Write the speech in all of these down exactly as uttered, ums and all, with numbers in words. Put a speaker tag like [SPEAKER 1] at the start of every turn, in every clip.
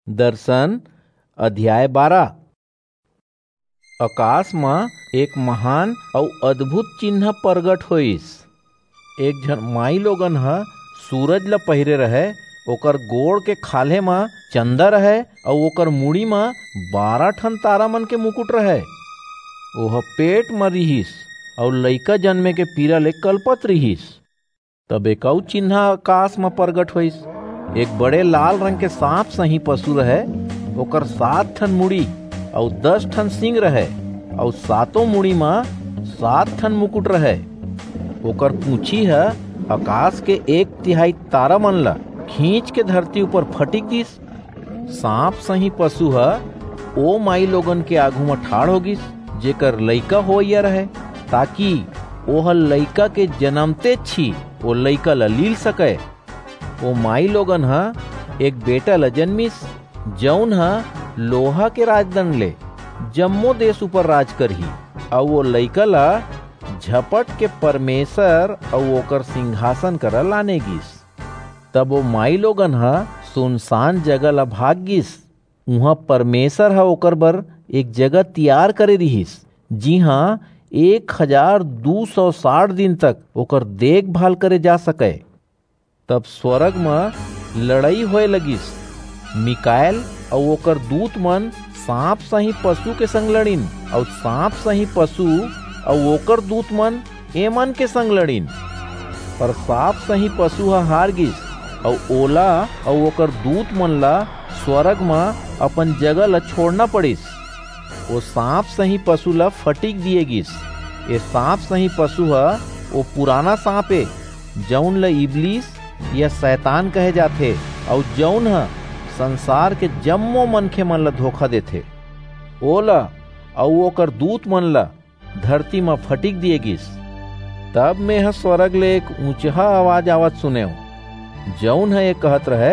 [SPEAKER 1] दर्शन अध्याय बारह। आकाश में एक महान और अद्भुत चिन्ह प्रगट होइस। एक जन माई लोगन ह सूरज ल पहिरे रहे, ओकर गोड़ के खाले में चंदा रहे और ओकर मुड़ी में बारह ठन तारा मन के मुकुट रहे। ओह पेट में रिहिस और लइका जन्मे के पीरा ले कल्पत रिहिस। तब एक और चिन्ह आकाश में प्रगट होइस। एक बड़े लाल रंग के सांप सही पशु रहे, ओकर सात ठन मुड़ी और दस ठन सींग रहे और सातों मुड़ी में सात ठन मुकुट रहे। ओकर पूंछी है आकाश के एक तिहाई तारा मन ला खींच के धरती ऊपर फटिक दिस। सांप सही पशु है ओ माई लोगन के आगू में ठाड़ होगिस, जेकर लइका होइया रहे, ताकि ओह लइका के जन्मते छी ओ लइका ला लील सके। ओ माई लोगन हा एक बेटा ला जन्मिस, जौन हा लोहा के राजदंड ले जम्मो देश ऊपर राज करही। और वो लइका ला झपट के परमेश्वर और ओकर सिंहासन कर लाने गिस। तब वो माई लोगन हा सुनसान जगह ला भाग गिस। उहाँ परमेश्वर हा ओकर बर एक जगह तैयार करे रहिस, जी हाँ एक हजार दू सौ साठ दिन तक ओकर देखभाल करे जा सके। तब स्वर्ग में लड़ाई होए लगिस। मिकाएल और ओकर दूत मन सांप सही पशु के संग लड़िन, और सांप सही पशु और ओकर दूत मन एमन के संग लड़िन। पर सांप सही पशु हा हार गिस और ओला और ओकर दूत मन ला स्वर्ग में अपन जगह ला छोड़ना पड़िस। वो सांप सही पशु ला फटिक दिए गिस। ये सांप सही पशु हा वो पुराना सांप है, जौन ला इबलीस या शैतान कहे जाथे, और जौन हा संसार के जम्मो मनखे मन ला धोखा देथे। ओला और ओकर दूत मन ला धरती में फटिक दिए गिस। तब मैं ह स्वर्ग ले एक ऊंचा आवाज आवत सुने, जौन है ये कहत रहे,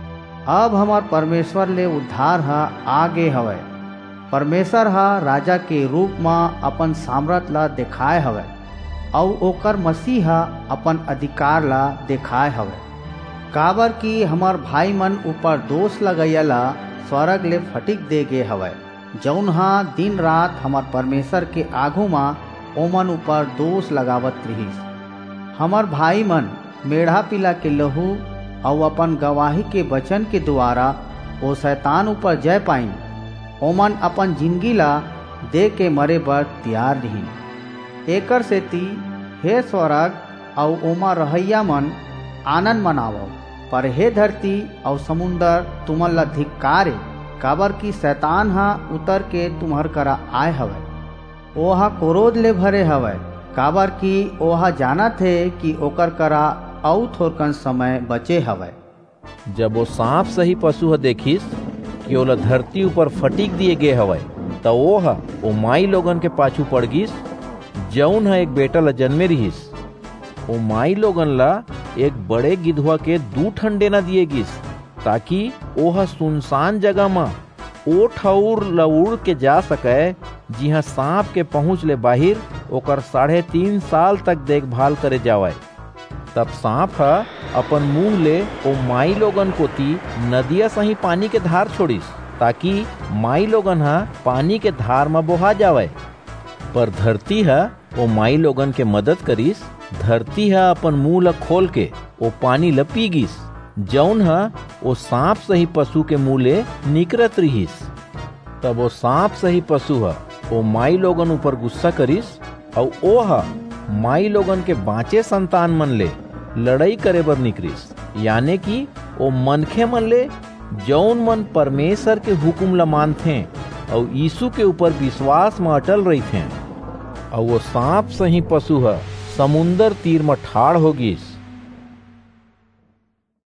[SPEAKER 2] अब हमार परमेश्वर ले उद्धार हा आगे हवे। परमेश्वर हा राजा के रूप में अपन सामर्थ ला दिखाए हवे, और ओकर मसीहा अपन अधिकार ला दिखाए हवे। काबर की हमार भाई मन ऊपर दोष लगैला स्वर्ग ले फटिक दे गे हवे, जौन हा दिन रात हमार परमेश्वर के आगू में ओमन ऊपर दोष लगावत रहिस। हमार भाई मन मेढ़ा पिला के लहू और अपन गवाही के वचन के द्वारा ओ शैतान ऊपर जय पाइन। ओमन अपन जिंदगी ला दे के मरे बर तैयार रही। एकर सेती हे स्वर्ग और ओमा रहैया मन आनंद मनावो, पर हे धरती और समुंदर तुमन ला धिक्कारे, काबर की शैतान हा उतर के तुम्हार करा आए हवे। ओहा क्रोध ले भरे हवे, काबर की ओहा जाना थे कि ओकर करा औ थोरकन समय बचे हवे।
[SPEAKER 1] जब वो सांप सही पशु देखिस कि ओला धरती ऊपर फटिक दिए गे हवे, तो वो हा ओ माई लोगन के पाछू पड़ गिस, जौन हा एक बेटा ला जन्मे रहिस। ओ माई लोगन ला एक बड़े गिधवा के दू ठन डेना दिए गिस, ताकि ओहा सुनसान जगह में ओ ठौर ला उड़ के जा सके, जिहाँ सांप के पहुँच ले बाहिर ओकर साढ़े तीन साल तक देखभाल करे जावे। तब सांप हा अपन मुंह ले ओ माई लोगन कोती नदिया सही पानी के धार छोड़िस, ताकि माई लोगन हा पानी के धार में बोहा जावे। पर धरती हा ओ माई लोगन के मदद करिस। धरती हा अपन मुंह ला खोल के ओ पानी ला पी गिस, जौन हा ओ सांप सही पशु के मुंह ले निकरत रहिस। तब वो सांप सही पशु हा ओ माई लोगन ऊपर गुस्सा करिस, और ओ हा माई लोगन के बाँचे संतान मन ले लड़ाई करे बर निकरिस, यानी कि ओ मनखे मन ले जौन मन परमेश्वर के हुकुम ला मानथे और यीशु के ऊपर विश्वास में अटल रहिथे। और वो सांप सही पशु हा समुंदर तीर में ठाड़ होगिस।